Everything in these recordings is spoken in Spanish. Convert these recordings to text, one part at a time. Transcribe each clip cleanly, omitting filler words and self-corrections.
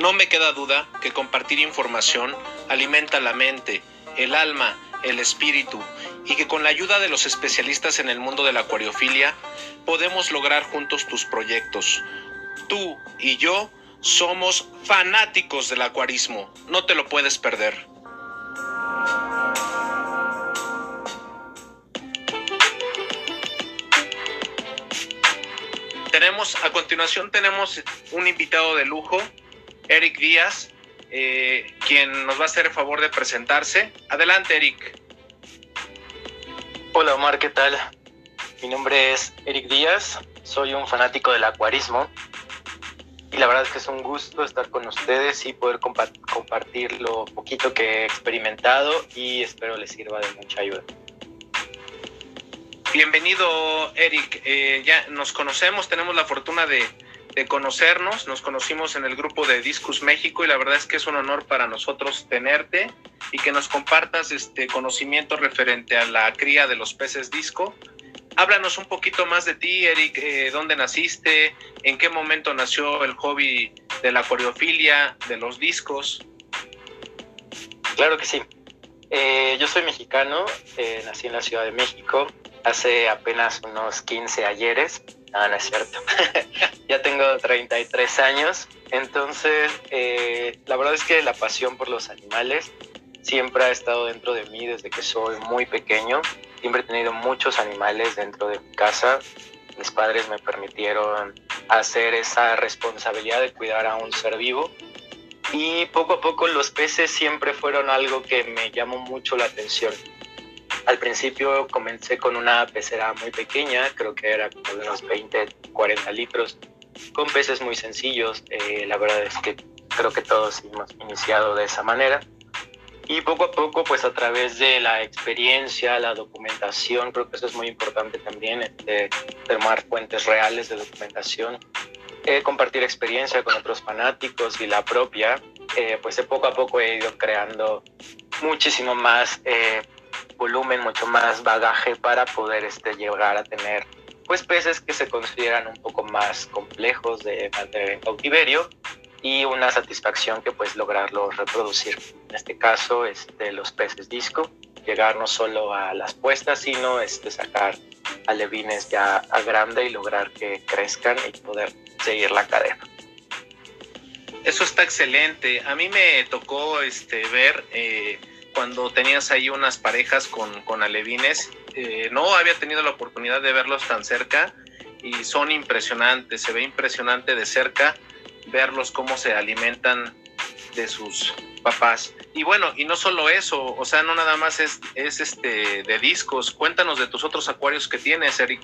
No me queda duda que compartir información alimenta la mente, el alma, el espíritu, y que con la ayuda de los especialistas en el mundo de la acuariofilia podemos lograr juntos tus proyectos. Tú y yo somos fanáticos del acuarismo, no te lo puedes perder. A continuación tenemos un invitado de lujo, Eric Díaz, quien nos va a hacer el favor de presentarse. Adelante, Eric. Hola Omar, ¿qué tal? Mi nombre es Eric Díaz, soy un fanático del acuarismo y la verdad es que es un gusto estar con ustedes y poder compartir lo poquito que he experimentado y espero les sirva de mucha ayuda. Bienvenido, Eric. Ya nos conocemos, tenemos la fortuna de conocernos. Nos conocimos en el grupo de Discus México y la verdad es que es un honor para nosotros tenerte y que nos compartas conocimiento referente a la cría de los peces disco. Háblanos un poquito más de ti, Eric. ¿Dónde naciste? ¿En qué momento nació el hobby de la acuariofilia, de los discos? Claro que sí. Yo soy mexicano, nací en la Ciudad de México hace apenas unos 15 ayeres. No es cierto. Ya tengo 33 años. Entonces, la verdad es que la pasión por los animales siempre ha estado dentro de mí desde que soy muy pequeño. Siempre he tenido muchos animales dentro de mi casa. Mis padres me permitieron hacer esa responsabilidad de cuidar a un ser vivo. Y poco a poco los peces siempre fueron algo que me llamó mucho la atención. Al principio comencé con una pecera muy pequeña, creo que era como de unos 20, 40 litros, con peces muy sencillos. La verdad es que creo que todos hemos iniciado de esa manera. Y poco a poco, pues a través de la experiencia, la documentación, creo que eso es muy importante también, tomar fuentes reales de documentación, compartir experiencia con otros fanáticos y la propia, pues de poco a poco he ido creando muchísimo más volumen, mucho más bagaje para poder llegar a tener pues peces que se consideran un poco más complejos de mantener en cautiverio y una satisfacción que pues lograrlo reproducir. En este caso, los peces disco, llegar no solo a las puestas, sino sacar alevines ya a grande y lograr que crezcan y poder seguir la cadena. Eso está excelente. A mí me tocó ver cuando tenías ahí unas parejas con alevines. No había tenido la oportunidad de verlos tan cerca y son impresionantes. Se ve impresionante de cerca verlos cómo se alimentan de sus papás. Y bueno, y no solo eso, o sea, no nada más es de discos. Cuéntanos de tus otros acuarios que tienes, Eric.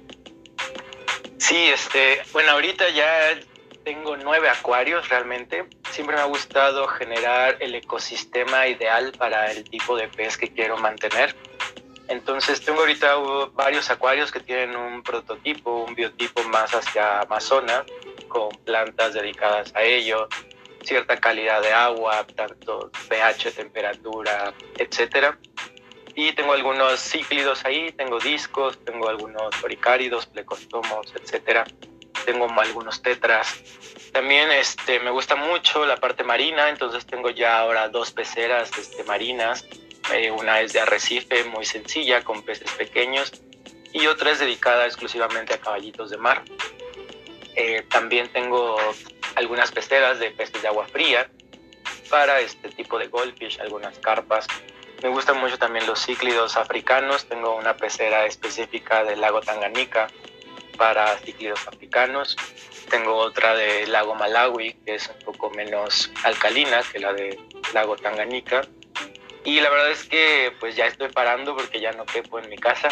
Sí, bueno, ahorita ya tengo 9 acuarios realmente. Siempre me ha gustado generar el ecosistema ideal para el tipo de pez que quiero mantener. Entonces tengo ahorita varios acuarios que tienen un prototipo, un biotipo más hacia Amazonas, con plantas dedicadas a ello, cierta calidad de agua, tanto pH, temperatura, etcétera. Y tengo algunos cíclidos ahí, tengo discos, tengo algunos oricáridos, plecostomos, etcétera. Tengo algunos tetras. También me gusta mucho la parte marina, entonces tengo ya ahora 2 peceras marinas. Una es de arrecife, muy sencilla, con peces pequeños, y otra es dedicada exclusivamente a caballitos de mar. También tengo algunas peceras de peces de agua fría para este tipo de goldfish, algunas carpas. Me gustan mucho también los cíclidos africanos. Tengo una pecera específica del lago Tanganica para cíclidos africanos. Tengo otra del lago Malawi, que es un poco menos alcalina que la del lago Tanganica. Y la verdad es que pues ya estoy parando porque ya no quepo en mi casa.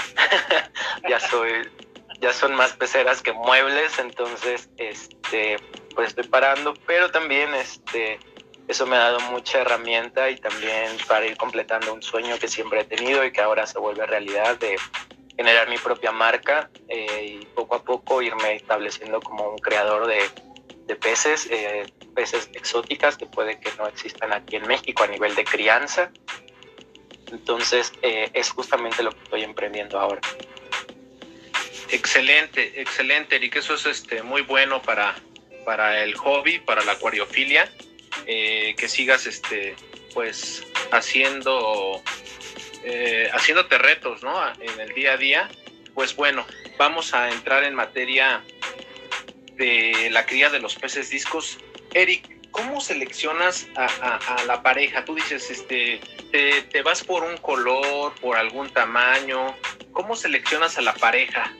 ya son más peceras que muebles, entonces pues estoy parando, pero también eso me ha dado mucha herramienta y también para ir completando un sueño que siempre he tenido y que ahora se vuelve realidad, de generar mi propia marca y poco a poco irme estableciendo como un creador de peces, peces exóticas que puede que no existan aquí en México a nivel de crianza. Entonces es justamente lo que estoy emprendiendo ahora. Excelente, excelente, Eric. Eso es muy bueno para el hobby, para la acuariofilia. que sigas pues haciéndote retos, ¿no? En el día a día. Pues bueno, vamos a entrar en materia de la cría de los peces discos. Eric, ¿cómo seleccionas a la pareja? Tú dices, te vas por un color, por algún tamaño. ¿Cómo seleccionas a la pareja?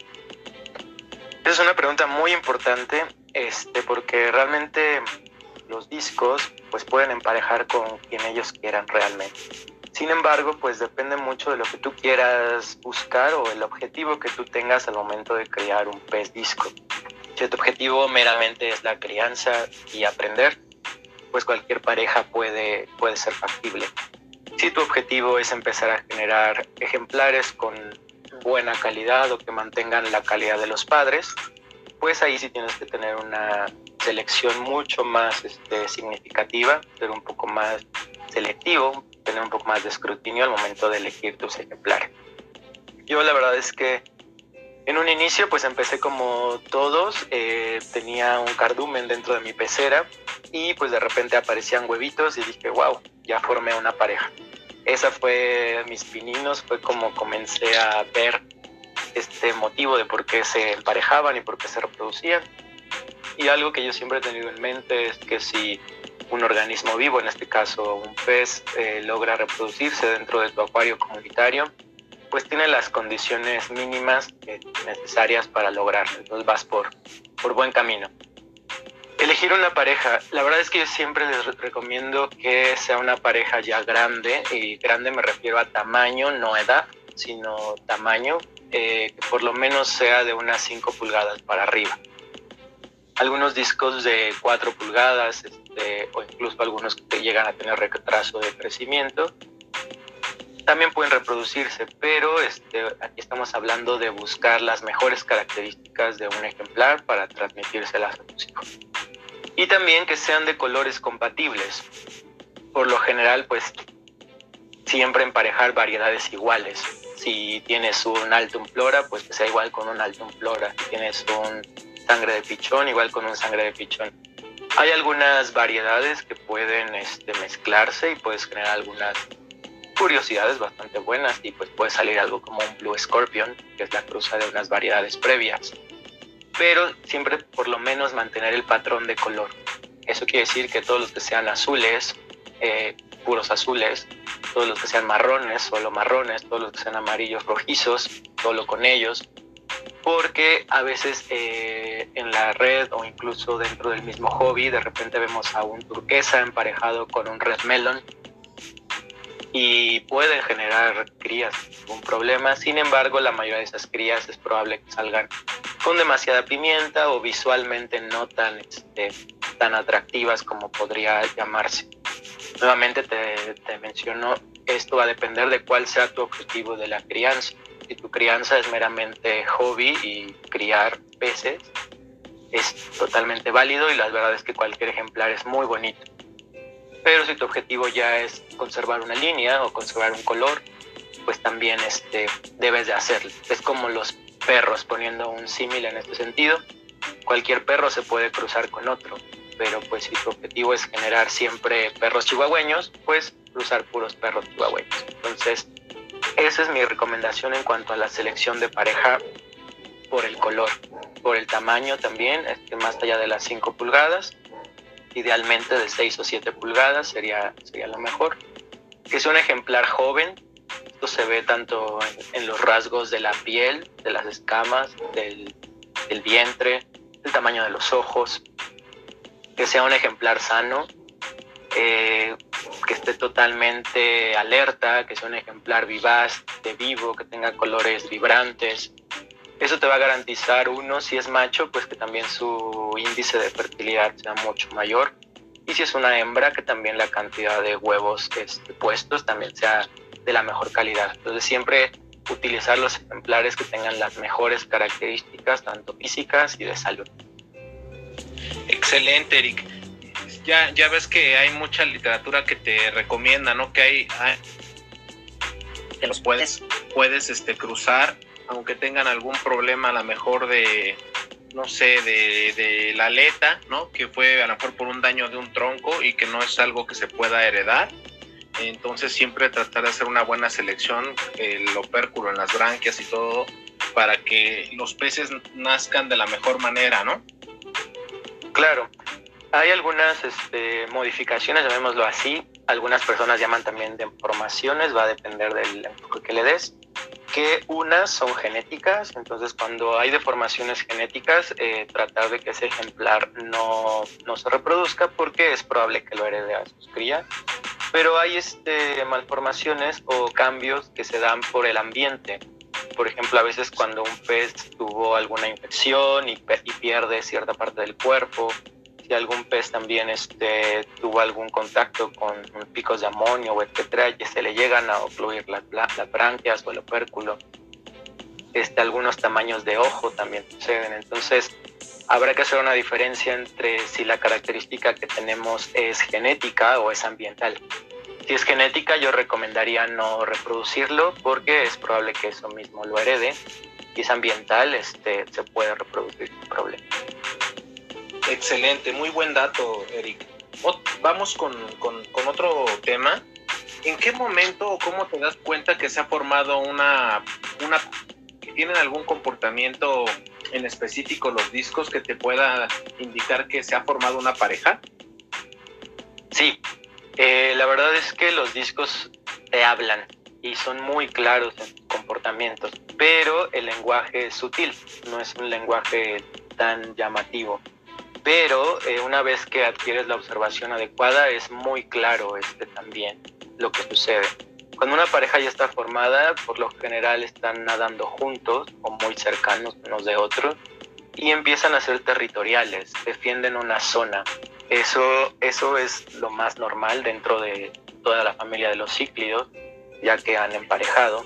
Esa es una pregunta muy importante, porque realmente los discos pues pueden emparejar con quien ellos quieran realmente. Sin embargo, pues depende mucho de lo que tú quieras buscar o el objetivo que tú tengas al momento de crear un pez disco. Si tu objetivo meramente es la crianza y aprender, pues cualquier pareja puede ser factible. Si tu objetivo es empezar a generar ejemplares con buena calidad o que mantengan la calidad de los padres, pues ahí sí tienes que tener una selección mucho más significativa, ser un poco más selectivo, tener un poco más de escrutinio al momento de elegir tus ejemplares. Yo la verdad es que en un inicio pues empecé como todos, tenía un cardumen dentro de mi pecera y pues de repente aparecían huevitos y dije, wow, ya formé una pareja. Esa fue mis pininos, fue como comencé a ver este motivo de por qué se emparejaban y por qué se reproducían. Y algo que yo siempre he tenido en mente es que si un organismo vivo, en este caso un pez, logra reproducirse dentro de tu acuario comunitario, pues tiene las condiciones mínimas necesarias para lograrlo. Entonces vas por buen camino. Elegir una pareja, la verdad es que yo siempre les recomiendo que sea una pareja ya grande, y grande me refiero a tamaño, no edad, sino tamaño, que por lo menos sea de unas 5 pulgadas para arriba. Algunos discos de 4 pulgadas, o incluso algunos que llegan a tener retraso de crecimiento, también pueden reproducirse, pero aquí estamos hablando de buscar las mejores características de un ejemplar para transmitírselas a tus hijos. Y también que sean de colores compatibles. Por lo general, pues siempre emparejar variedades iguales. Si tienes un Altum Flora, pues que sea igual con un Altum Flora. Si tienes un sangre de pichón, igual con un sangre de pichón. Hay algunas variedades que pueden mezclarse y puedes generar algunas curiosidades bastante buenas, y pues puede salir algo como un Blue Scorpion, que es la cruza de unas variedades previas. Pero siempre por lo menos mantener el patrón de color. Eso quiere decir que todos los que sean azules, puros azules, todos los que sean marrones, solo marrones, todos los que sean amarillos, rojizos, solo con ellos, porque a veces en la red o incluso dentro del mismo hobby de repente vemos a un turquesa emparejado con un red melon y pueden generar crías sin ningún problema. Sin embargo, la mayoría de esas crías es probable que salgan con demasiada pimienta o visualmente no tan atractivas como podría llamarse. Nuevamente te menciono, esto va a depender de cuál sea tu objetivo de la crianza. Si tu crianza es meramente hobby y criar peces, es totalmente válido, y la verdad es que cualquier ejemplar es muy bonito. Pero si tu objetivo ya es conservar una línea o conservar un color, pues también debes de hacerlo. Es como los perros, poniendo un símil en este sentido. Cualquier perro se puede cruzar con otro, pero pues si tu objetivo es generar siempre perros chihuahueños, pues cruzar puros perros chihuahueños. Entonces, esa es mi recomendación en cuanto a la selección de pareja, por el color, por el tamaño también, más allá de las 5 pulgadas, idealmente de 6 o 7 pulgadas sería lo mejor. Que sea un ejemplar joven. Esto se ve tanto en los rasgos de la piel, de las escamas, del vientre, el tamaño de los ojos. Que sea un ejemplar sano, que esté totalmente alerta, que sea un ejemplar vivaz, de vivo, que tenga colores vibrantes. Eso te va a garantizar, uno, si es macho, pues que también su índice de fertilidad sea mucho mayor. Y si es una hembra, que también la cantidad de huevos puestos también sea de la mejor calidad. Entonces siempre utilizar los ejemplares que tengan las mejores características, tanto físicas y de salud. Excelente, Eric. Ya ves que hay mucha literatura que te recomienda, ¿no? Que hay que los puedes cruzar, aunque tengan algún problema a lo mejor de no sé, de la aleta, ¿no? Que fue a lo mejor por un daño de un tronco y que no es algo que se pueda heredar. Entonces siempre tratar de hacer una buena selección, el opérculo en las branquias y todo, para que los peces nazcan de la mejor manera, ¿no? Claro, hay algunas modificaciones, llamémoslo así. Algunas personas llaman también deformaciones, va a depender del enfoque que le des. Que unas son genéticas, entonces cuando hay deformaciones genéticas, tratar de que ese ejemplar no se reproduzca porque es probable que lo herede a sus crías. Pero hay malformaciones o cambios que se dan por el ambiente. Por ejemplo, a veces cuando un pez tuvo alguna infección y pierde cierta parte del cuerpo, si algún pez también tuvo algún contacto con picos de amonio o etcétera, y se le llegan a ocluir las branquias o el opérculo. Algunos tamaños de ojo también suceden. Entonces, habrá que hacer una diferencia entre si la característica que tenemos es genética o es ambiental. Si es genética, yo recomendaría no reproducirlo porque es probable que eso mismo lo herede. Si es ambiental, se puede reproducir sin problema. Excelente, muy buen dato, Eric. Vamos con otro tema. ¿En qué momento o cómo te das cuenta que se ha formado que tienen algún comportamiento en específico los discos que te pueda indicar que se ha formado una pareja? Sí, la verdad es que los discos te hablan y son muy claros en sus comportamientos, pero el lenguaje es sutil, no es un lenguaje tan llamativo. Pero una vez que adquieres la observación adecuada, es muy claro también lo que sucede. Cuando una pareja ya está formada, por lo general están nadando juntos o muy cercanos unos de otros y empiezan a ser territoriales, defienden una zona. Eso es lo más normal dentro de toda la familia de los cíclidos, ya que han emparejado.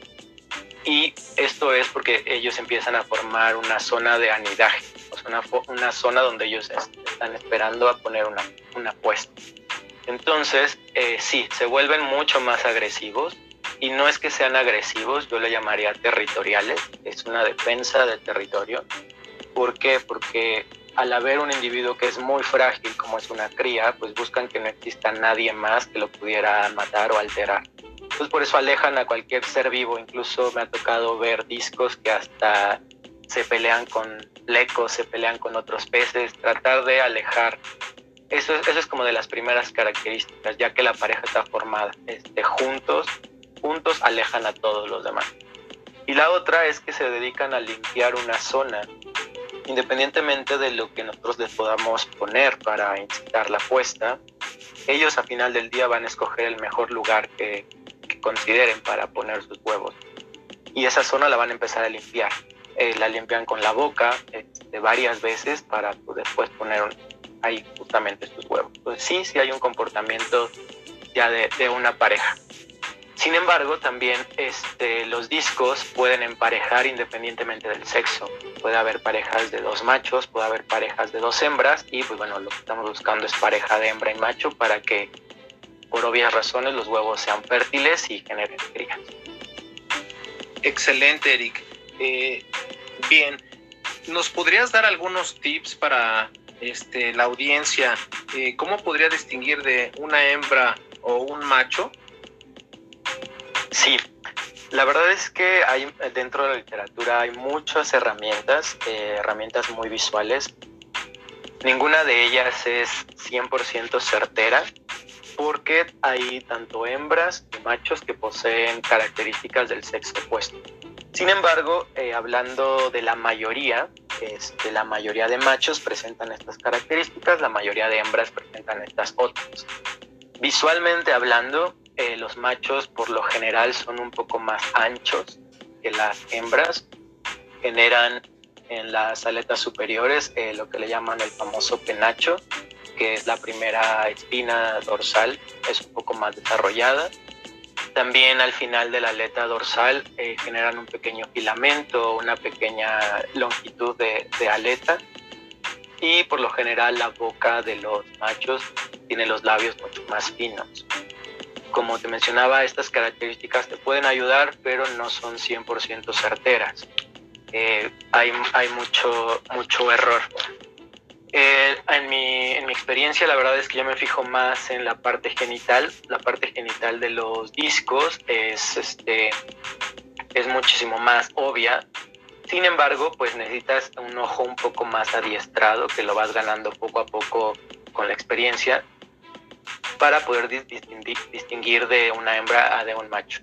Y esto es porque ellos empiezan a formar una zona de anidaje, o sea, una zona donde ellos están esperando a poner una puesta. Entonces, sí, se vuelven mucho más agresivos, y no es que sean agresivos, yo le llamaría territoriales, es una defensa del territorio. ¿Por qué? Porque al haber un individuo que es muy frágil, como es una cría, pues buscan que no exista nadie más que lo pudiera matar o alterar. Entonces por eso alejan a cualquier ser vivo. Incluso me ha tocado ver discos que hasta se pelean con lecos, se pelean con otros peces, tratar de alejar. Eso es como de las primeras características, ya que la pareja está formada. Juntos alejan a todos los demás. Y la otra es que se dedican a limpiar una zona, independientemente de lo que nosotros les podamos poner para incitar la puesta. Ellos a final del día van a escoger el mejor lugar que consideren para poner sus huevos, y esa zona la van a empezar a limpiar. La limpian con la boca varias veces para después poner ahí justamente sus huevos. Entonces sí hay un comportamiento ya de una pareja. Sin embargo, también los discos pueden emparejar independientemente del sexo. Puede haber parejas de 2 machos, puede haber parejas de 2 hembras, y pues bueno, lo que estamos buscando es pareja de hembra y macho para que, por obvias razones, los huevos sean fértiles y generen crías. Excelente, Eric. Bien, ¿nos podrías dar algunos tips para la audiencia? ¿Cómo podría distinguir de una hembra o un macho? Sí, la verdad es que dentro de la literatura hay muchas herramientas muy visuales. Ninguna de ellas es 100% certera, porque hay tanto hembras y machos que poseen características del sexo opuesto. Sin embargo, hablando de la mayoría de machos presentan estas características, la mayoría de hembras presentan estas otras. Visualmente hablando, los machos por lo general son un poco más anchos que las hembras, generan en las aletas superiores lo que le llaman el famoso penacho, que es la primera espina dorsal, es un poco más desarrollada. También al final de la aleta dorsal generan un pequeño filamento, una pequeña longitud de aleta, y por lo general la boca de los machos tiene los labios mucho más finos. Como te mencionaba, estas características te pueden ayudar, pero no son 100% certeras. hay mucho error. En mi experiencia, la verdad es que yo me fijo más en la parte genital. La parte genital de los discos es muchísimo más obvia. Sin embargo, pues necesitas un ojo un poco más adiestrado, que lo vas ganando poco a poco con la experiencia, para poder distinguir de una hembra a de un macho.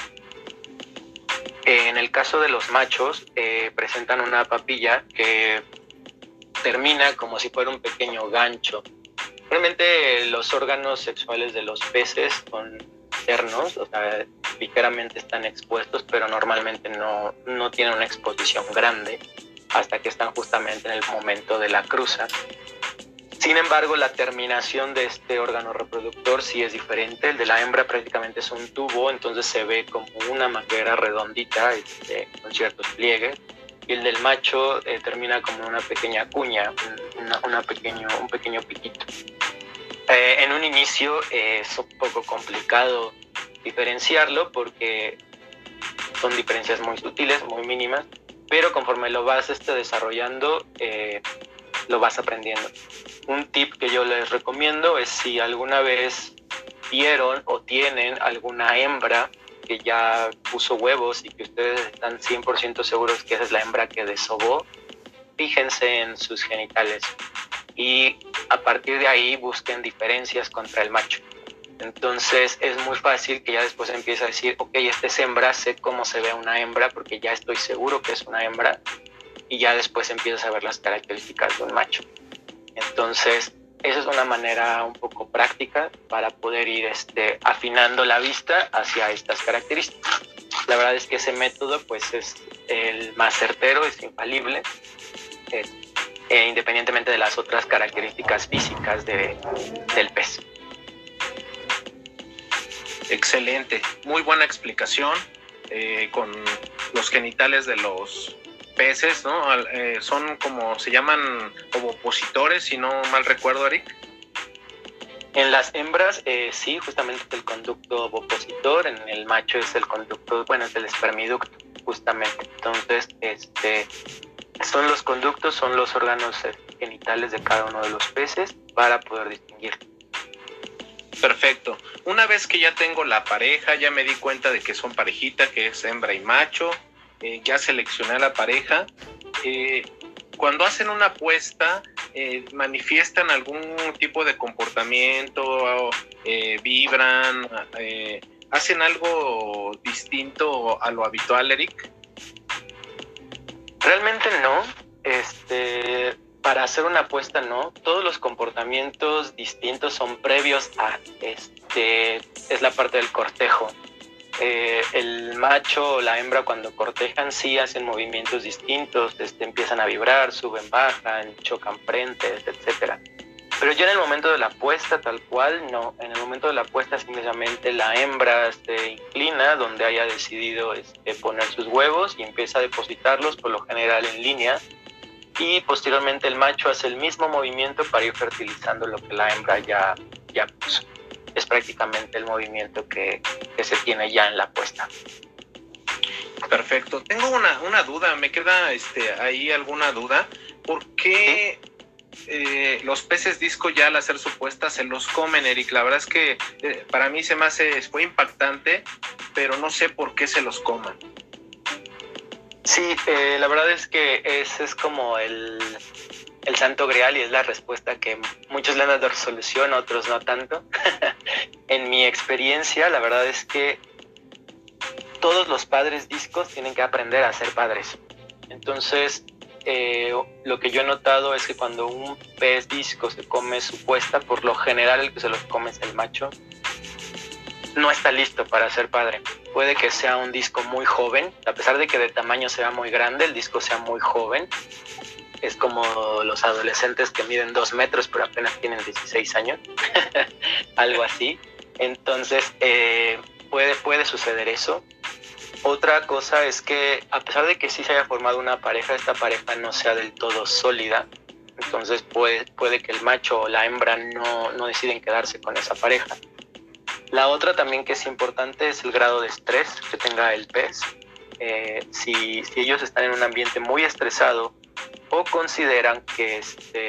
En el caso de los machos, presentan una papilla que termina como si fuera un pequeño gancho. Realmente los órganos sexuales de los peces son internos, o sea, ligeramente están expuestos, pero normalmente no tienen una exposición grande hasta que están justamente en el momento de la cruza. Sin embargo, la terminación de este órgano reproductor sí es diferente. El de la hembra prácticamente es un tubo, entonces se ve como una manguera redondita con ciertos pliegues. Y el del macho termina como una pequeña cuña, un pequeño piquito. En un inicio es un poco complicado diferenciarlo porque son diferencias muy sutiles, muy mínimas, pero conforme lo vas desarrollando, lo vas aprendiendo. Un tip que yo les recomiendo es si alguna vez vieron o tienen alguna hembra que ya puso huevos y que ustedes están 100% seguros que esa es la hembra que desovó, fíjense en sus genitales y a partir de ahí busquen diferencias contra el macho. Entonces es muy fácil que ya después empiece a decir, ok, esta es hembra, sé cómo se ve una hembra porque ya estoy seguro que es una hembra, y ya después empiezas a ver las características de un macho. Entonces esa es una manera un poco práctica para poder ir afinando la vista hacia estas características. La verdad es que ese método pues es el más certero, es infalible, independientemente de las otras características físicas del pez. Excelente, muy buena explicación con los genitales de los peces, ¿no? Son como se llaman ovopositores, si no mal recuerdo, Eric. En las hembras, sí, justamente es el conducto ovopositor. En el macho es el conducto, es el espermiducto, justamente. Entonces, son los conductos, son los órganos genitales de cada uno de los peces para poder distinguir. Perfecto. Una vez que ya tengo la pareja, ya me di cuenta de que son parejita, que es hembra y macho, ya seleccioné a la pareja. Cuando hacen una apuesta, manifiestan algún tipo de comportamiento, vibran, hacen algo distinto a lo habitual, Eric. Realmente no. Para hacer una apuesta no. Todos los comportamientos distintos son previos a es la parte del cortejo. El macho o la hembra cuando cortejan sí hacen movimientos distintos, empiezan a vibrar, suben, bajan, chocan frentes, etcétera. Pero ya en el momento de la apuesta tal cual, no. En el momento de la apuesta simplemente la hembra se inclina donde haya decidido poner sus huevos y empieza a depositarlos, por lo general en línea, y posteriormente el macho hace el mismo movimiento para ir fertilizando lo que la hembra ya puso. Es prácticamente el movimiento que se tiene ya en la apuesta. Perfecto. Tengo una duda, me queda ahí alguna duda. ¿Por qué los peces disco ya al hacer su puesta se los comen, Eric? La verdad es que para mí fue impactante, pero no sé por qué se los coman. Sí, la verdad es que ese es como el santo grial y es la respuesta que muchos le han dado resolución, otros no tanto. En mi experiencia, la verdad es que todos los padres discos tienen que aprender a ser padres. Entonces, lo que yo he notado es que cuando un pez disco se come su puesta, por lo general el que se los come es el macho, no está listo para ser padre. Puede que sea un disco muy joven, a pesar de que de tamaño sea muy grande, el disco sea muy joven. Es como los adolescentes que miden 2 metros pero apenas tienen 16 años, algo así. Entonces, puede suceder eso. Otra cosa es que a pesar de que sí se haya formado una pareja, esta pareja no sea del todo sólida. Entonces puede que el macho o la hembra no deciden quedarse con esa pareja. La otra también que es importante es el grado de estrés que tenga el pez. si ellos están en un ambiente muy estresado o consideran que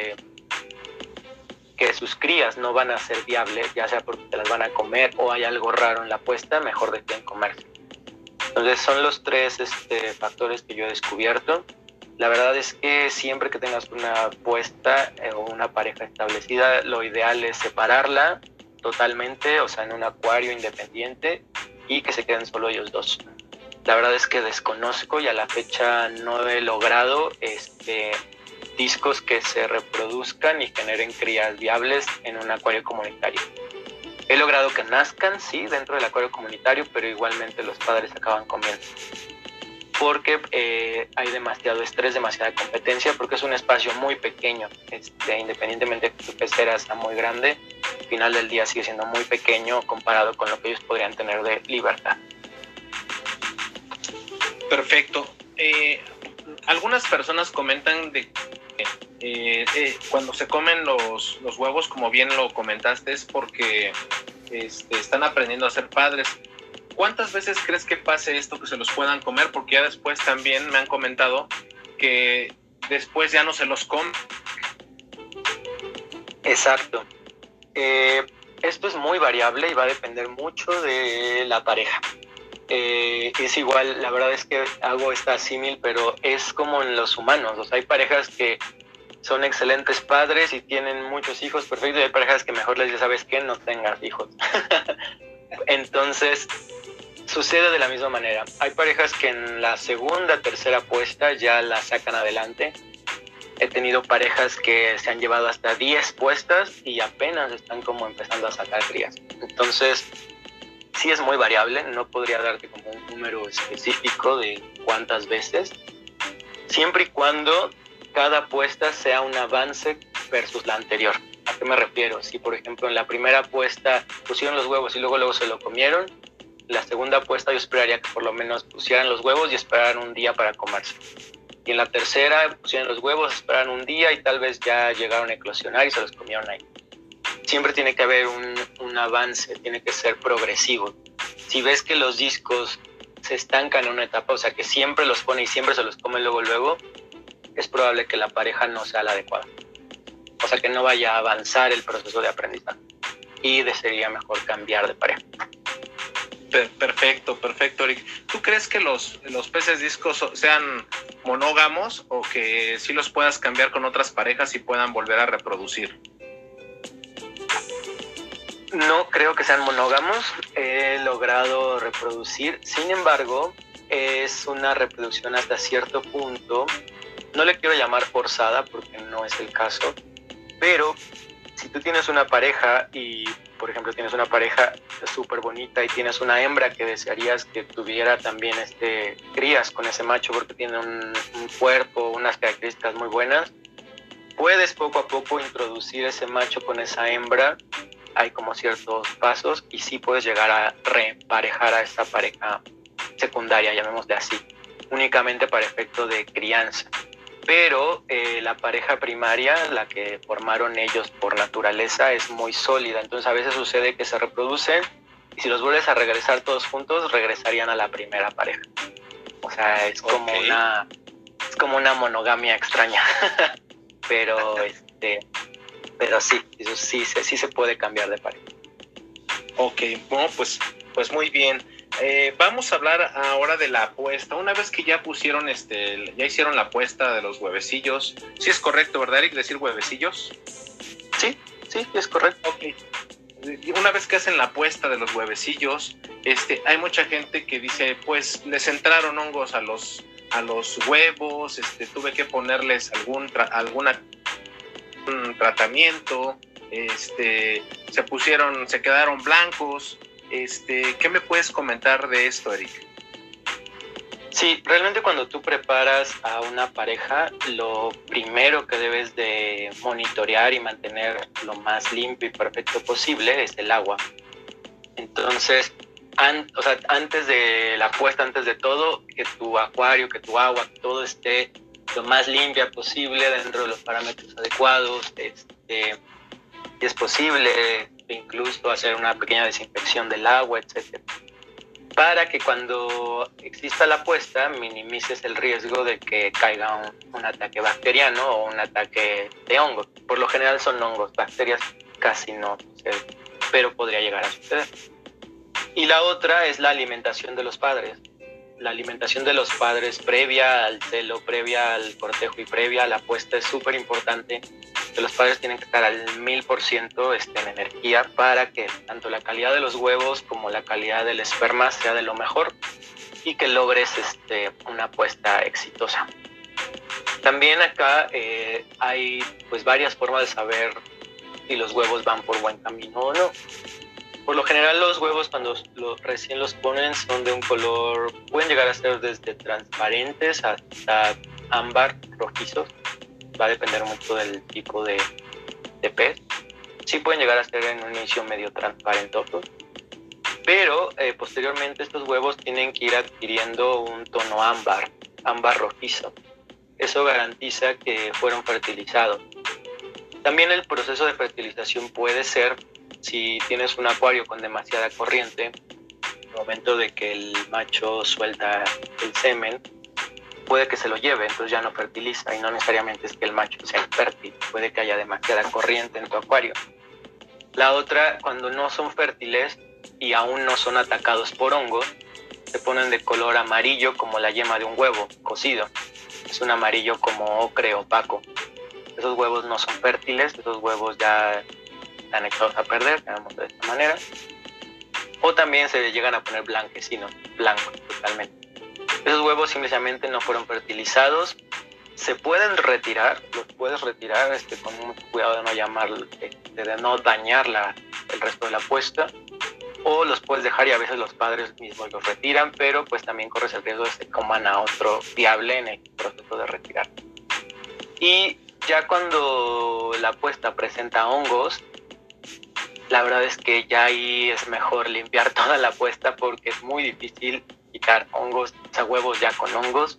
sus crías no van a ser viables, ya sea porque te las van a comer o hay algo raro en la puesta, mejor deciden comerse. Entonces son los tres factores que yo he descubierto. La verdad es que siempre que tengas una puesta o una pareja establecida, lo ideal es separarla totalmente, o sea, en un acuario independiente, y que se queden solo ellos dos. La verdad es que desconozco y a la fecha no he logrado discos que se reproduzcan y generen crías viables en un acuario comunitario. He logrado que nazcan, sí, dentro del acuario comunitario, pero igualmente los padres acaban comiendo. Porque hay demasiado estrés, demasiada competencia, porque es un espacio muy pequeño. Independientemente de que tu pecera sea muy grande, al final del día sigue siendo muy pequeño comparado con lo que ellos podrían tener de libertad. Perfecto. Algunas personas comentan de cuando se comen los huevos, como bien lo comentaste, es porque están aprendiendo a ser padres. ¿Cuántas veces crees que pase esto, que se los puedan comer? Porque ya después también me han comentado que después ya no se los comen. Exacto. Esto es muy variable y va a depender mucho de la pareja. Es igual, la verdad es que hago esta símil, pero es como en los humanos. O sea, hay parejas que son excelentes padres y tienen muchos hijos, perfecto, y hay parejas que mejor les dice, ¿sabes qué? No tengas hijos. Entonces, sucede de la misma manera. Hay parejas que en la segunda, tercera puesta ya la sacan adelante. He tenido parejas que se han llevado hasta 10 puestas y apenas están como empezando a sacar crías. Entonces, sí es muy variable, no podría darte como un número específico de cuántas veces, siempre y cuando cada puesta sea un avance versus la anterior. ¿A qué me refiero? Si, por ejemplo, en la primera puesta pusieron los huevos y luego se lo comieron, la segunda puesta yo esperaría que por lo menos pusieran los huevos y esperaran un día para comerse. Y en la tercera pusieron los huevos, esperaran un día y tal vez ya llegaron a eclosionar y se los comieron ahí. Siempre tiene que haber un avance, tiene que ser progresivo. Si ves que los discos se estancan en una etapa, o sea, que siempre los pone y siempre se los come luego, es probable que la pareja no sea la adecuada. O sea, que no vaya a avanzar el proceso de aprendizaje. Y sería mejor cambiar de pareja. Perfecto, Eric. ¿Tú crees que los peces discos sean monógamos o que sí los puedas cambiar con otras parejas y puedan volver a reproducir? No creo que sean monógamos. He logrado reproducir. Sin embargo, es una reproducción hasta cierto punto. No le quiero llamar forzada porque no es el caso. Pero si tú tienes una pareja y, por ejemplo, tienes una pareja súper bonita y tienes una hembra que desearías que tuviera también crías con ese macho porque tiene un cuerpo, unas características muy buenas, puedes poco a poco introducir ese macho con esa hembra. Hay como ciertos pasos y sí puedes llegar a reemparejar a esta pareja secundaria, llamémosle así, únicamente para efecto de crianza. Pero la pareja primaria, la que formaron ellos por naturaleza, es muy sólida. Entonces a veces sucede que se reproducen y si los vuelves a regresar todos juntos, regresarían a la primera pareja. O sea, es como una monogamia extraña. pero sí, eso sí se puede cambiar de pareja. Ok, bueno, pues muy bien. Vamos a hablar ahora de la apuesta. Una vez que ya pusieron, ya hicieron la apuesta de los huevecillos. Sí es correcto, ¿verdad, Eric, decir huevecillos? Sí, es correcto. Ok. Una vez que hacen la apuesta de los huevecillos, hay mucha gente que dice, pues les entraron hongos a los huevos, tuve que ponerles algún tratamiento, se quedaron blancos. ¿Qué me puedes comentar de esto, Eric? Sí, realmente cuando tú preparas a una pareja, lo primero que debes de monitorear y mantener lo más limpio y perfecto posible es el agua. Entonces, antes de la puesta, antes de todo, que tu acuario, que tu agua, que todo esté lo más limpia posible dentro de los parámetros adecuados. Si es posible, incluso hacer una pequeña desinfección del agua, etc. para que cuando exista la puesta minimices el riesgo de que caiga un ataque bacteriano o un ataque de hongo. Por lo general son hongos, bacterias casi no sucede, pero podría llegar a suceder. Y la otra es la alimentación de los padres. La alimentación de los padres previa al celo, previa al cortejo y previa a la puesta es súper importante. Que los padres tienen que estar al 1000% en energía para que tanto la calidad de los huevos como la calidad del esperma sea de lo mejor y que logres una puesta exitosa. También acá hay pues varias formas de saber si los huevos van por buen camino o no. Por lo general los huevos cuando recién los ponen son de un color, pueden llegar a ser desde transparentes hasta ámbar rojizos. Va a depender mucho del tipo de pez. Sí pueden llegar a ser en un inicio medio transparentosos, pero posteriormente estos huevos tienen que ir adquiriendo un tono ámbar rojizo. Eso garantiza que fueron fertilizados. También el proceso de fertilización puede ser si tienes un acuario con demasiada corriente, en el momento de que el macho suelta el semen, puede que se lo lleve, entonces ya no fertiliza y no necesariamente es que el macho sea infértil, puede que haya demasiada corriente en tu acuario. La otra, cuando no son fértiles y aún no son atacados por hongos, se ponen de color amarillo como la yema de un huevo cocido. Es un amarillo como ocre opaco. Esos huevos no son fértiles, esos huevos ya están echados a perder, digamos de esta manera. O también se llegan a poner blanquecinos, blancos totalmente. Esos huevos simplemente no fueron fertilizados. Se pueden retirar, los puedes retirar con mucho cuidado de no de no dañar el resto de la puesta. O los puedes dejar y a veces los padres mismos los retiran, pero pues también corres el riesgo de que se coman a otro viable en el proceso de retirar. Y ya cuando la puesta presenta hongos, la verdad es que ya ahí es mejor limpiar toda la puesta porque es muy difícil quitar hongos, o sea, huevos ya con hongos.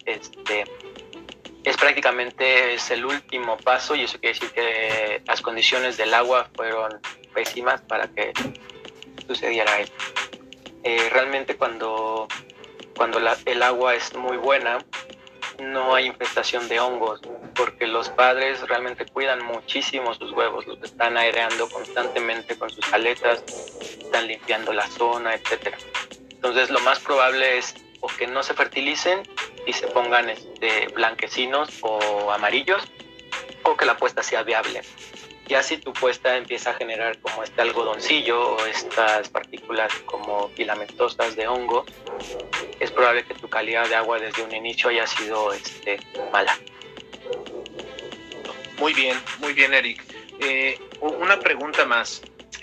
Es prácticamente el último paso y eso quiere decir que las condiciones del agua fueron pésimas para que sucediera esto. Realmente cuando el agua es muy buena, no hay infestación de hongos, porque los padres realmente cuidan muchísimo sus huevos, los están aireando constantemente con sus aletas, están limpiando la zona, etc. Entonces lo más probable es o que no se fertilicen y se pongan blanquecinos o amarillos, o que la puesta sea viable. Ya si tu puesta empieza a generar como este algodoncillo o estas partículas como filamentosas de hongo, es probable que tu calidad de agua desde un inicio haya sido mala. Muy bien, Eric. Una pregunta más.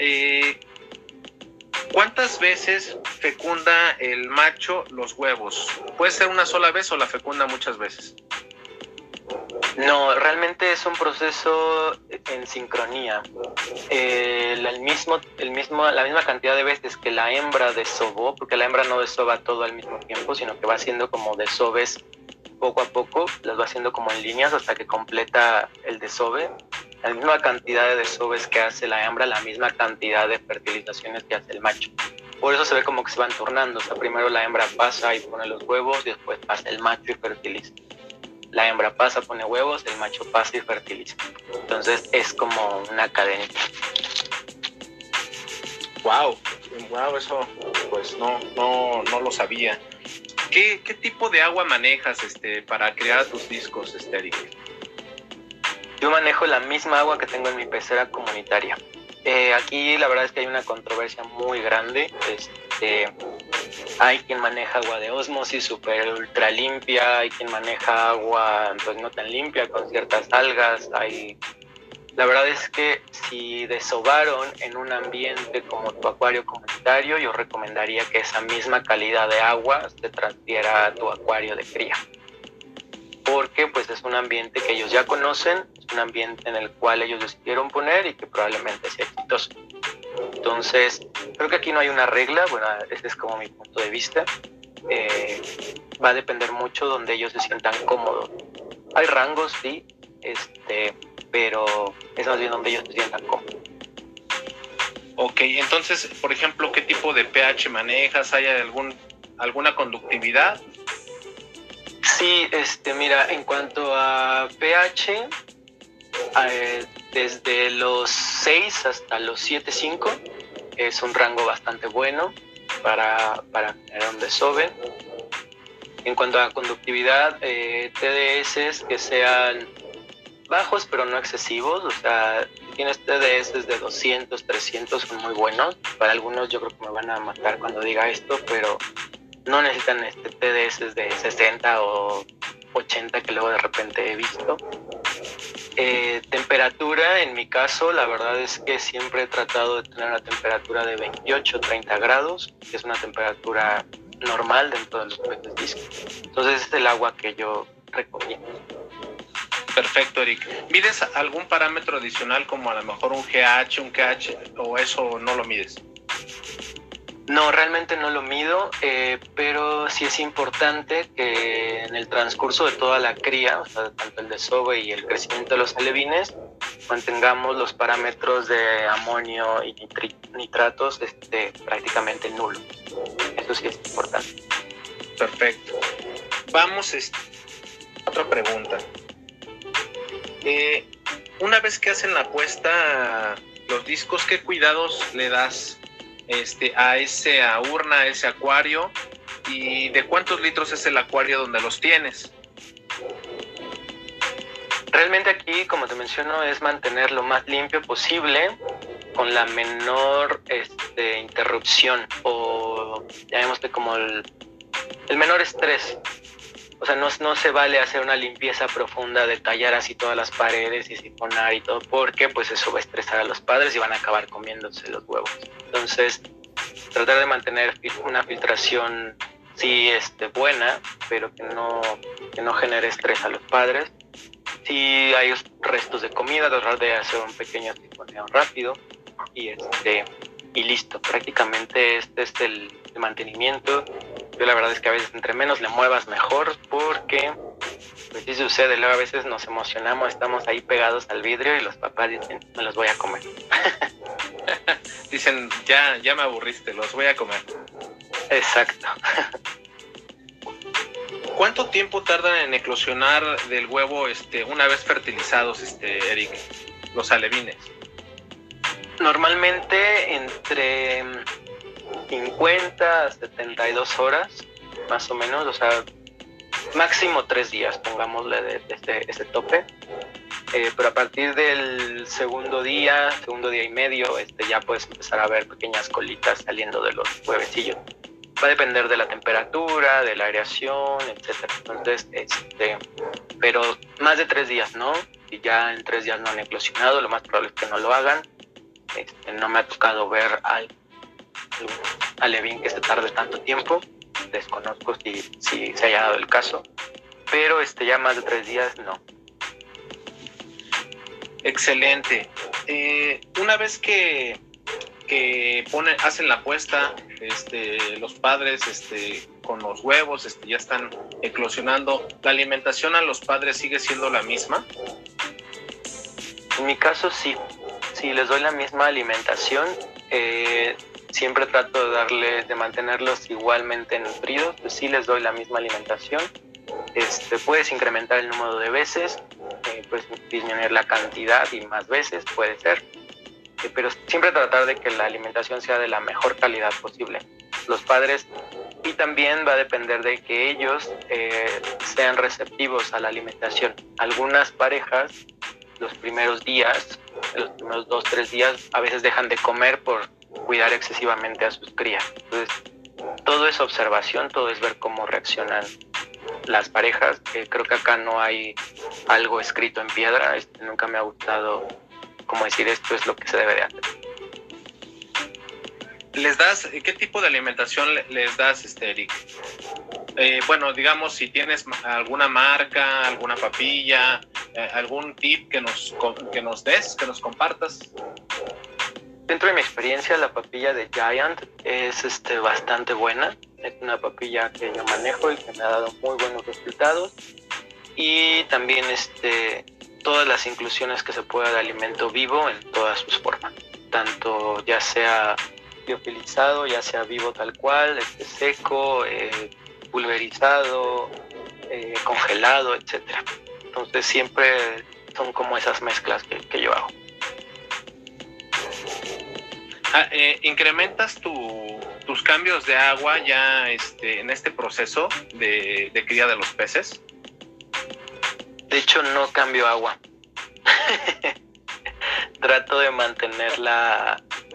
¿Cuántas veces fecunda el macho los huevos? ¿Puede ser una sola vez o la fecunda muchas veces? No, realmente es un proceso en sincronía. La misma cantidad de veces que la hembra desovó, porque la hembra no desova todo al mismo tiempo, sino que va haciendo como desoves poco a poco, las va haciendo como en líneas hasta que completa el desove. La misma cantidad de desoves que hace la hembra, la misma cantidad de fertilizaciones que hace el macho. Por eso se ve como que se van turnando. O sea, primero la hembra pasa y pone los huevos y después pasa el macho y fertiliza. La hembra pasa, pone huevos, el macho pasa y fertiliza. Entonces es como una cadenita. Wow, eso pues no lo sabía. ¿Qué tipo de agua manejas para crear tus discos, Eric? Yo manejo la misma agua que tengo en mi pecera comunitaria. Aquí la verdad es que hay una controversia muy grande. Hay quien maneja agua de ósmosis super ultra limpia, hay quien maneja agua pues no tan limpia con ciertas algas. La verdad es que si desovaron en un ambiente como tu acuario comunitario, yo recomendaría que esa misma calidad de agua se transfiera a tu acuario de cría. Porque pues es un ambiente que ellos ya conocen, es un ambiente en el cual ellos decidieron poner y que probablemente sea exitoso. Entonces, creo que aquí no hay una regla, bueno, ese es como mi punto de vista. Va a depender mucho donde ellos se sientan cómodos. Hay rangos, sí, pero es más bien donde ellos se sientan cómodos. Ok, entonces, por ejemplo, ¿qué tipo de pH manejas? ¿Hay algún alguna conductividad? Sí, mira, en cuanto a pH, desde los 6 hasta los 7,5 es un rango bastante bueno para generar un desove. En cuanto a conductividad, TDS que sean bajos pero no excesivos, o sea, si tienes TDS de 200, 300 son muy buenos. Para algunos yo creo que me van a matar cuando diga esto, pero no necesitan TDS de 60 o 80 que luego de repente he visto. Temperatura, en mi caso, la verdad es que siempre he tratado de tener una temperatura de 28, 30 grados, que es una temperatura normal dentro de los peces disco. Entonces es el agua que yo recomiendo. Perfecto, Eric. ¿Mides algún parámetro adicional como a lo mejor un GH, un KH, o eso no lo mides? No, realmente no lo mido, pero sí es importante que en el transcurso de toda la cría, o sea, tanto el desove y el crecimiento de los alevines, mantengamos los parámetros de amonio y nitratos prácticamente nulos. Eso sí es importante. Perfecto. Vamos a otra pregunta. Una vez que hacen la puesta los discos, ¿qué cuidados le das a esa urna, a ese acuario? ¿Y de cuántos litros es el acuario donde los tienes? Realmente aquí, como te menciono, es mantener lo más limpio posible con la menor interrupción, o llamémosle como el menor estrés. O sea, no se vale hacer una limpieza profunda, detallar así todas las paredes y sifonar y todo, porque pues eso va a estresar a los padres y van a acabar comiéndose los huevos. Entonces, tratar de mantener una filtración sí buena, pero que no genere estrés a los padres. Si hay restos de comida, tratar de hacer un pequeño sifoneo rápido y listo. Prácticamente este es el mantenimiento. Yo la verdad es que a veces entre menos le muevas mejor, porque pues sí sucede, luego a veces nos emocionamos, estamos ahí pegados al vidrio y los papás dicen, me los voy a comer. Dicen, ya me aburriste, los voy a comer. Exacto. ¿Cuánto tiempo tardan en eclosionar del huevo una vez fertilizados, Eric, los alevines? Normalmente entre 50 a 72 horas, más o menos, o sea, máximo 3 días, pongámosle de ese tope. Pero a partir del segundo día y medio, ya puedes empezar a ver pequeñas colitas saliendo de los huevecillos. Va a depender de la temperatura, de la aireación, etcétera. Entonces, pero más de 3 días, ¿no? Si ya en 3 días no han eclosionado, lo más probable es que no lo hagan. No me ha tocado ver algún alevín que se tarde tanto tiempo. Desconozco si se haya dado el caso, pero ya más de 3 días no. Excelente. Una vez que hacen la puesta, los padres con los huevos ya están eclosionando, ¿la alimentación a los padres sigue siendo la misma? En mi caso sí les doy la misma alimentación. Siempre trato de mantenerlos igualmente nutridos, pues sí les doy la misma alimentación. Puedes incrementar el número de veces, puedes disminuir la cantidad y más veces puede ser, pero siempre tratar de que la alimentación sea de la mejor calidad posible. Los padres, y también va a depender de que ellos sean receptivos a la alimentación. Algunas parejas los primeros 2, 3 días a veces dejan de comer por cuidar excesivamente a sus crías. Entonces todo es observación, todo es ver cómo reaccionan las parejas. Creo que acá no hay algo escrito en piedra. Nunca me ha gustado como decir esto es lo que se debe de hacer. ¿Qué tipo de alimentación les das, Eric? Bueno, digamos, si tienes alguna marca, alguna papilla, algún tip que nos des, que nos compartas. Dentro de mi experiencia, la papilla de Giant es bastante buena. Es una papilla que yo manejo y que me ha dado muy buenos resultados. Y también todas las inclusiones que se pueda de alimento vivo en todas sus formas. Tanto ya sea liofilizado, ya sea vivo tal cual, seco, pulverizado, congelado, etcétera. Entonces siempre son como esas mezclas que yo hago. ¿Incrementas tus cambios de agua ya en este proceso de cría de los peces? De hecho, no cambio agua. Trato de mantener la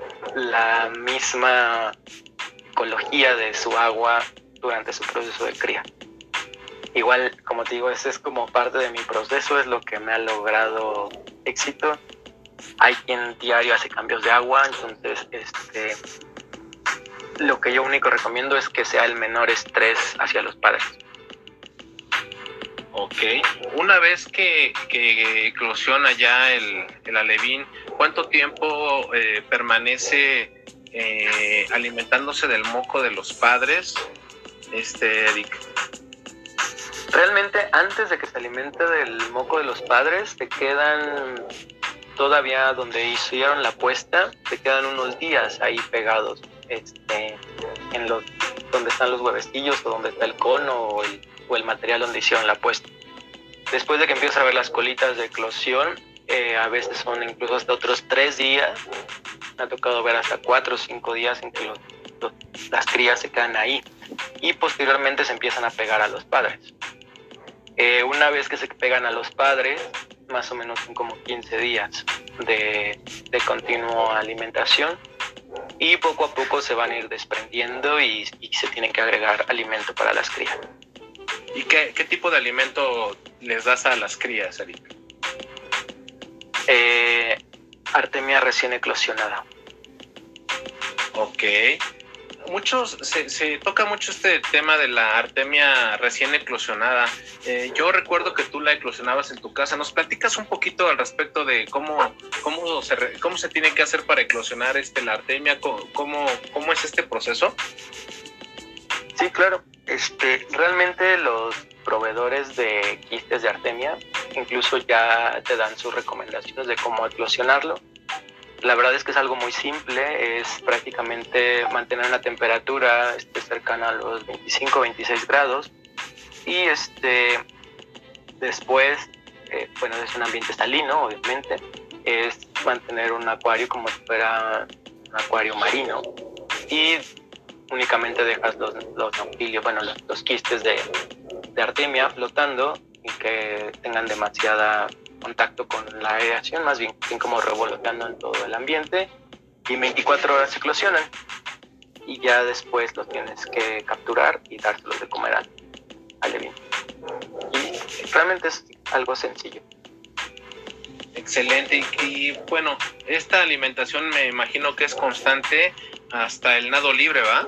misma ecología de su agua durante su proceso de cría. Igual, como te digo, ese es como parte de mi proceso, es lo que me ha logrado éxito. Hay quien diario hace cambios de agua, entonces lo que yo único recomiendo es que sea el menor estrés hacia los padres. Ok. Una vez que eclosiona ya el alevín, ¿cuánto tiempo permanece alimentándose del moco de los padres, Eric? Realmente, antes de que se alimente del moco de los padres, te quedan todavía donde hicieron la puesta, te quedan unos días ahí pegados, en donde están los huevecillos o donde está el cono o el material donde hicieron la puesta. Después de que empiezas a ver las colitas de eclosión, a veces son incluso hasta otros 3 días. Me ha tocado ver hasta 4 o 5 días en que las crías se quedan ahí y posteriormente se empiezan a pegar a los padres. Una vez que se pegan a los padres, más o menos son como 15 días de continua alimentación y poco a poco se van a ir desprendiendo y se tiene que agregar alimento para las crías. ¿Y qué tipo de alimento les das a las crías, Eric? Artemia recién eclosionada. Ok. Se toca mucho este tema de la artemia recién eclosionada. Yo recuerdo que tú la eclosionabas en tu casa. ¿Nos platicas un poquito al respecto de cómo se tiene que hacer para eclosionar la artemia? ¿Cómo es este proceso? Sí, claro. Realmente los proveedores de quistes de artemia incluso ya te dan sus recomendaciones de cómo eclosionarlo. La verdad es que es algo muy simple, es prácticamente mantener una temperatura cercana a los 25-26 grados y después, es un ambiente salino, obviamente, es mantener un acuario como si fuera un acuario marino y únicamente dejas los nautilus, los quistes de artemia flotando y que tengan demasiada contacto con la aireación, más bien como revoloteando en todo el ambiente, y en 24 horas eclosionan y ya después los tienes que capturar y dárselos de comer al alevín. Y realmente es algo sencillo. Excelente. Y bueno, esta alimentación me imagino que es constante hasta el nado libre, ¿va?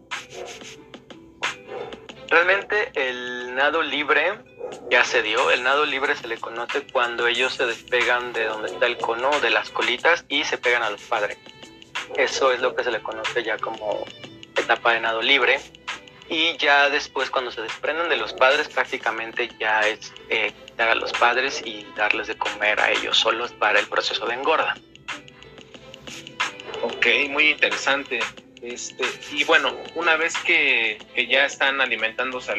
Realmente el nado libre ya se dio. El nado libre se le conoce cuando ellos se despegan de donde está el cono, de las colitas, y se pegan a los padres. Eso es lo que se le conoce ya como etapa de nado libre. Y ya después, cuando se desprenden de los padres, prácticamente ya es quitar a los padres y darles de comer a ellos solos para el proceso de engorda. Ok, muy interesante. Y bueno, una vez que ya están alimentándose a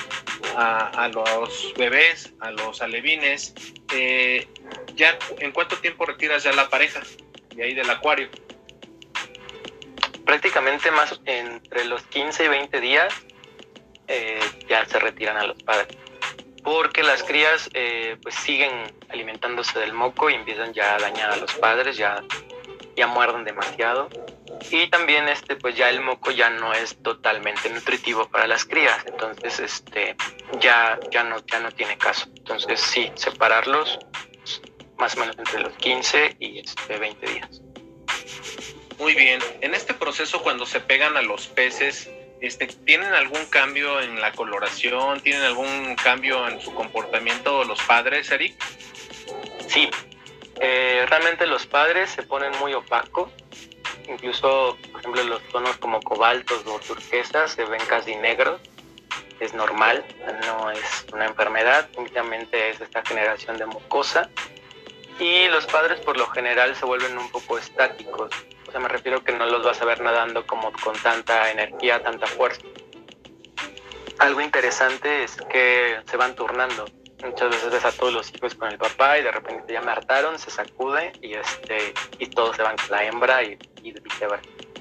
los bebés, a los alevines, ya ¿en cuánto tiempo retiras ya la pareja de ahí del acuario? Prácticamente más entre los 15 y 20 días ya se retiran a los padres, porque las crías pues siguen alimentándose del moco y empiezan ya a dañar a los padres, ya muerden demasiado. Y también pues ya el moco ya no es totalmente nutritivo para las crías, entonces ya no tiene caso. Entonces sí, separarlos más o menos entre los 15 y 20 días. Muy bien. En este proceso, cuando se pegan a los peces, ¿tienen algún cambio en la coloración? ¿Tienen algún cambio en su comportamiento los padres, Eric? Sí. Realmente los padres se ponen muy opacos. Incluso, por ejemplo, los tonos como cobaltos o turquesas se ven casi negros. Es normal, no es una enfermedad, únicamente es esta generación de mucosa. Y los padres por lo general se vuelven un poco estáticos. O sea, me refiero que no los vas a ver nadando como con tanta energía, tanta fuerza. Algo interesante es que se van turnando. Muchas veces ves a todos los hijos con el papá y de repente ya me hartaron, se sacude y todos se van con la hembra y viceversa.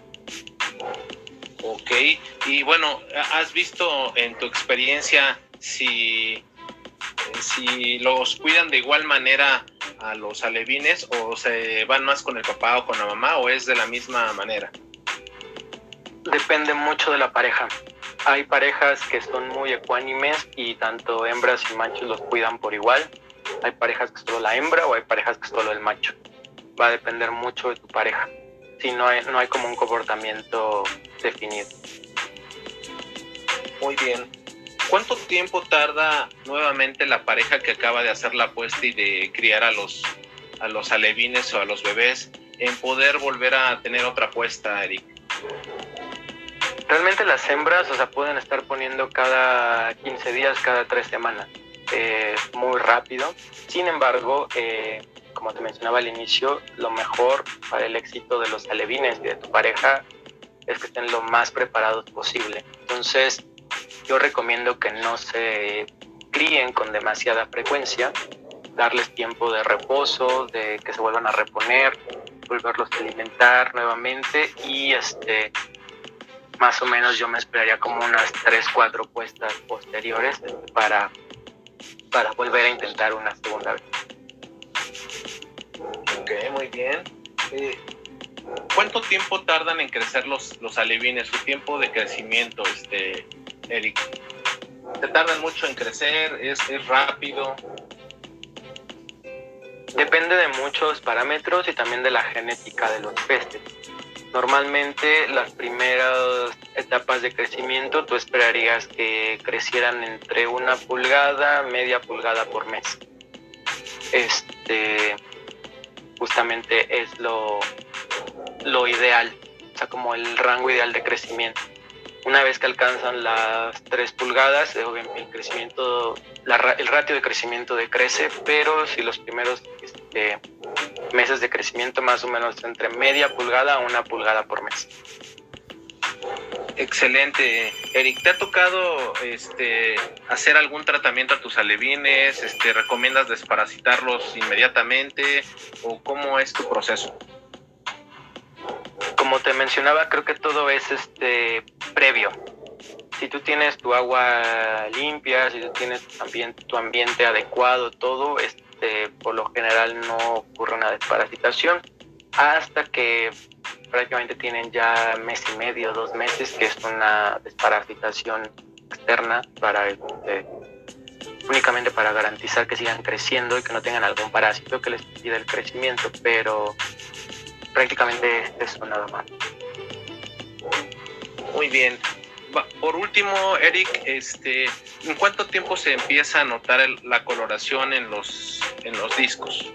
Ok, y bueno, ¿has visto en tu experiencia si los cuidan de igual manera a los alevines o se van más con el papá o con la mamá o es de la misma manera? Depende mucho de la pareja. Hay parejas que son muy ecuánimes y tanto hembras y machos los cuidan por igual. Hay parejas que solo la hembra o hay parejas que solo el macho. Va a depender mucho de tu pareja. Si no hay como un comportamiento definido. Muy bien. ¿Cuánto tiempo tarda nuevamente la pareja que acaba de hacer la apuesta y de criar a los alevines o a los bebés en poder volver a tener otra apuesta, Eric? Realmente las hembras, pueden estar poniendo cada 15 días, cada 3 semanas. Muy rápido. Sin embargo, como te mencionaba al inicio, lo mejor para el éxito de los alevines y de tu pareja es que estén lo más preparados posible. Entonces, yo recomiendo que no se críen con demasiada frecuencia, darles tiempo de reposo, de que se vuelvan a reponer, volverlos a alimentar nuevamente y más o menos yo me esperaría como unas 3-4 puestas posteriores para volver a intentar una segunda vez. Ok, muy bien. ¿Cuánto tiempo tardan en crecer los alevines? ¿Su tiempo de crecimiento, Eric? ¿Se tardan mucho en crecer? ¿Es rápido? Depende de muchos parámetros y también de la genética de los peces. Normalmente las primeras etapas de crecimiento tú esperarías que crecieran entre 1 pulgada, media pulgada por mes. Justamente es lo ideal, como el rango ideal de crecimiento. Una vez que alcanzan las 3 pulgadas, el crecimiento, el ratio de crecimiento decrece, pero si los primeros meses de crecimiento más o menos entre media pulgada a 1 pulgada por mes. Excelente. Eric, ¿te ha tocado hacer algún tratamiento a tus alevines? ¿Recomiendas desparasitarlos inmediatamente? ¿O cómo es tu proceso? Como te mencionaba, creo que todo es previo. Si tú tienes tu agua limpia, si tú tienes tu ambiente adecuado, todo, por lo general no ocurre una desparasitación hasta que prácticamente tienen ya mes y medio, 2 meses, que es una desparasitación externa únicamente para garantizar que sigan creciendo y que no tengan algún parásito que les impida el crecimiento, pero prácticamente eso nada más. Muy bien. Por último, Eric, ¿en cuánto tiempo se empieza a notar la coloración en los discos?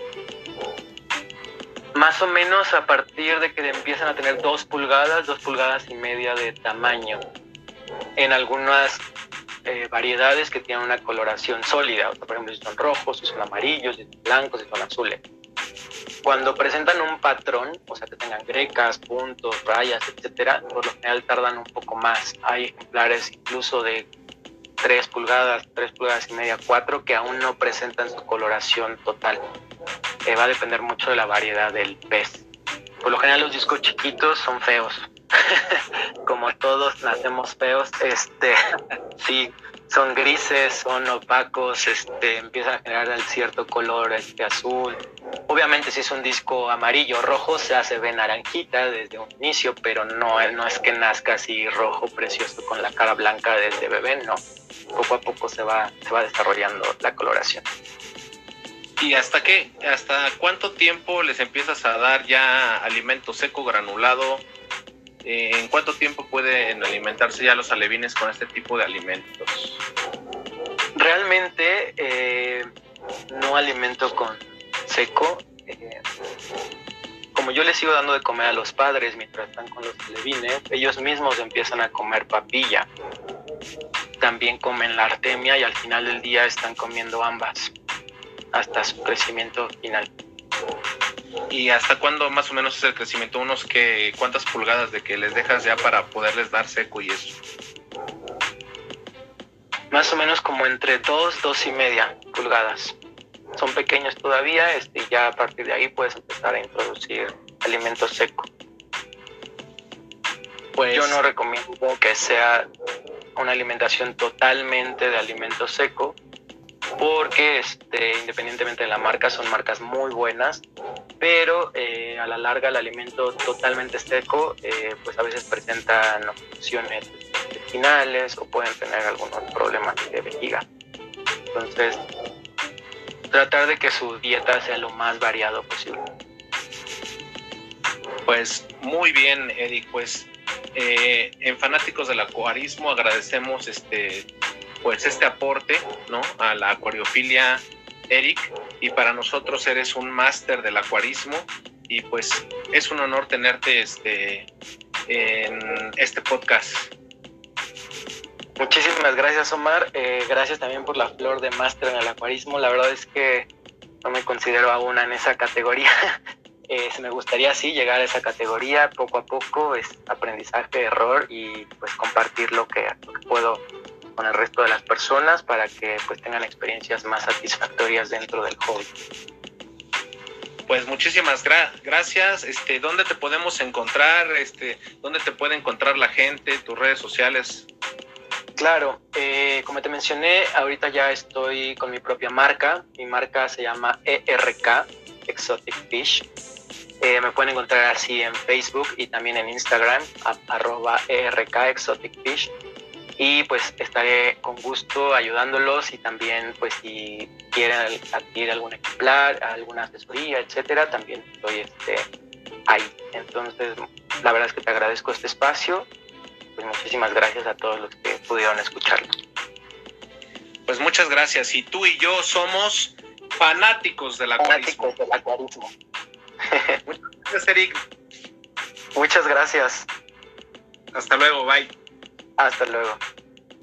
Más o menos a partir de que empiezan a tener 2 pulgadas y media de tamaño. En algunas variedades que tienen una coloración sólida, por ejemplo, si son rojos, si son amarillos, si son blancos, si son azules. Cuando presentan un patrón, que tengan grecas, puntos, rayas, etcétera, por lo general tardan un poco más. Hay ejemplares incluso de 3 pulgadas y media, 4, que aún no presentan su coloración total. Va a depender mucho de la variedad del pez. Por lo general los discos chiquitos son feos. Como todos nacemos feos, sí, son grises, son opacos, empiezan a generar cierto color azul. Obviamente si es un disco amarillo o rojo se ve naranjita desde un inicio, pero no es que nazca así rojo precioso con la cara blanca desde bebé, no. Poco a poco se va desarrollando la coloración. ¿Y hasta cuánto tiempo les empiezas a dar ya alimento seco granulado? ¿En cuánto tiempo pueden alimentarse ya los alevines con este tipo de alimentos? Realmente no alimento con seco. Como yo les sigo dando de comer a los padres mientras están con los alevines, ellos mismos empiezan a comer papilla. También comen la artemia y al final del día están comiendo ambas hasta su crecimiento final. ¿Y hasta cuándo más o menos es el crecimiento? ¿Cuántas pulgadas de que les dejas ya para poderles dar seco y eso? Más o menos como entre 2 y media pulgadas. Son pequeños todavía, ya a partir de ahí puedes empezar a introducir alimento seco. Pues yo no recomiendo que sea una alimentación totalmente de alimento seco, porque independientemente de la marca, son marcas muy buenas, pero a la larga el alimento totalmente seco pues a veces presentan opciones intestinales o pueden tener algunos problemas de vejiga. Entonces, tratar de que su dieta sea lo más variado posible. Pues muy bien, Eric, pues en Fanáticos del Acuarismo agradecemos este aporte, ¿no?, a la acuariofilia, Eric, y para nosotros eres un máster del acuarismo y pues es un honor tenerte en este podcast. Muchísimas gracias, Omar. Gracias también por la flor de máster en el acuarismo. La verdad es que no me considero aún en esa categoría. Me gustaría sí llegar a esa categoría poco a poco, es aprendizaje, error y pues compartir lo que puedo con el resto de las personas para que pues tengan experiencias más satisfactorias dentro del hobby. Pues muchísimas gracias. ¿Dónde te podemos encontrar? ¿Dónde te puede encontrar la gente? ¿Tus redes sociales? Claro, como te mencioné, ahorita ya estoy con mi propia marca. Mi marca se llama ERK, Exotic Fish. Me pueden encontrar así en Facebook y también en Instagram, @ERK Exotic Fish. Y pues estaré con gusto ayudándolos y también pues si quieren adquirir algún ejemplar, alguna asesoría, etcétera, también estoy ahí. Entonces, la verdad es que te agradezco este espacio. Pues muchísimas gracias a todos los que pudieron escucharlo. Pues muchas gracias. Y tú y yo somos fanáticos del acuarismo. Muchas gracias, Eric. Muchas gracias. Hasta luego, bye. Hasta luego.